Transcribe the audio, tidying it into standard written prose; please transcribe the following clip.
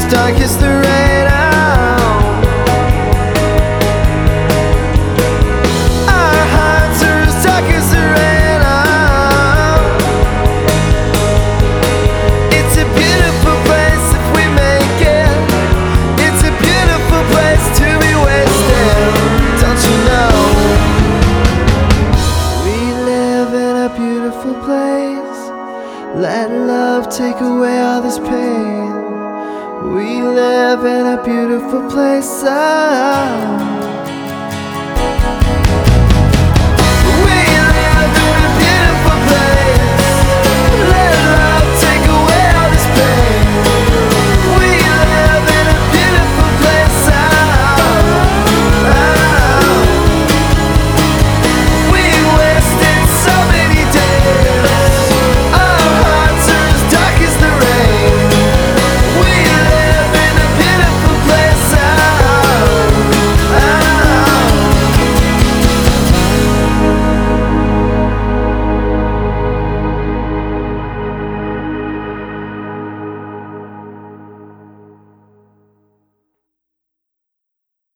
dark as the rain. Our hearts are as dark as the rain. It's a beautiful place if we make it. It's a beautiful place to be wasted. Don't you know? We live in a beautiful place. Let love take away all this pain. We live in a beautiful place.